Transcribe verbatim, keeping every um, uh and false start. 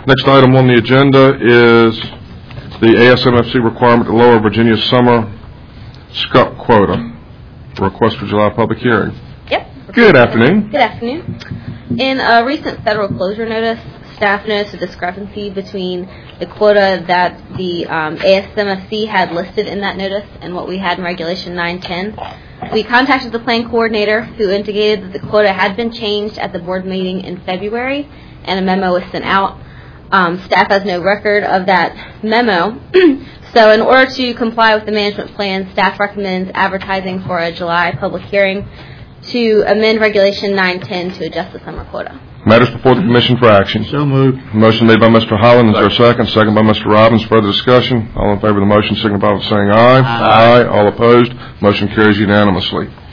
Next item on the agenda is the A S M F C requirement to lower Virginia's summer scup quota. Request for July public hearing. Yep. Good afternoon. Good afternoon. In a recent federal closure notice, staff noticed a discrepancy between the quota that the um, A S M F C had listed in that notice and what we had in Regulation nine ten. We contacted the plan coordinator, who indicated that the quota had been changed at the board meeting in February, and a memo was sent out. Um, staff has no record of that memo. So in order to comply with the management plan, staff recommends advertising for a July public hearing to amend Regulation nine ten to adjust the summer quota. Matters before the Commission for action. So moved. Motion made by Mister Holland. Is there a second? Second by Mister Robbins. Further discussion? All in favor of the motion signify by saying aye. Aye. Aye. All opposed? Motion carries unanimously.